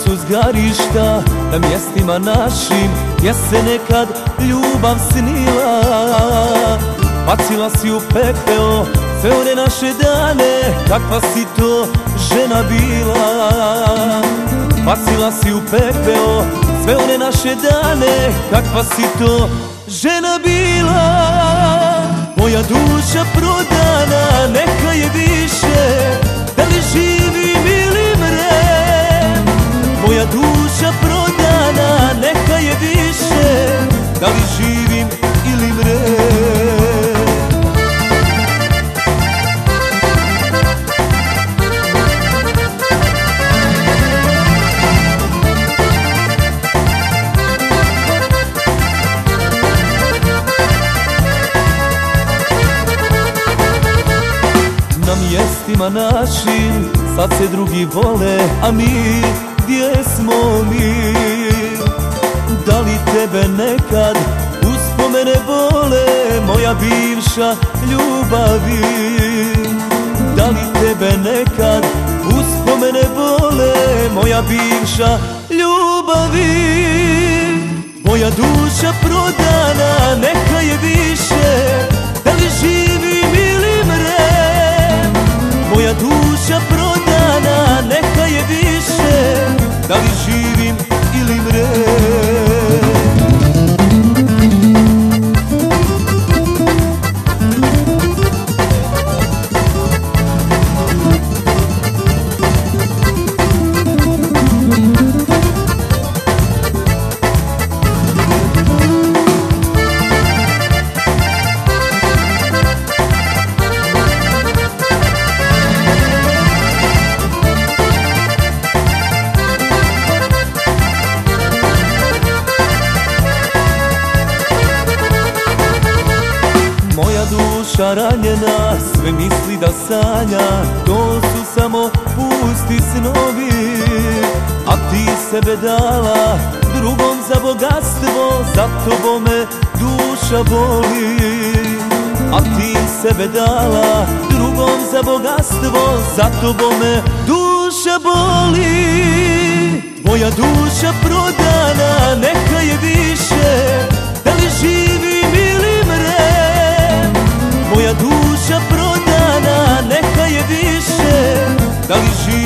su zgarišta na mjestima našim, gdje se nekad ljubav snila. Bacila si u pepeo sve one naše dane, kakva si to žena bila. Bacila si u pepeo sve one naše dane, kakva si to žena bila. Moja duša prodana, neka je više, da li živim ili mrem. Moja duša prodana, neka je više, da li živim ili mrem. Na mjestima našim sad se drugi vole, a mi, gdje smo mi? Da li tebe nekad uspomene bole, moja bivša ljubavi? Da li tebe nekad uspomene bole, moja bivša ljubavi? Moja duša prodana, neka je više, da li živim ili mrem. Moja duša prodana, neka je više, da li živim ili mrem. Moja duša ranjena, sve misli da sanja, to su samo pusti snovi. A ti sebe dala drugom za bogatstvo, za tobom me duša boli. A ti sebe dala drugom za bogatstvo, za tobom me duša boli. Moja duša prodana, neka je više, da li živim ili mrem. Moja duša prodana, neka je više, da li živim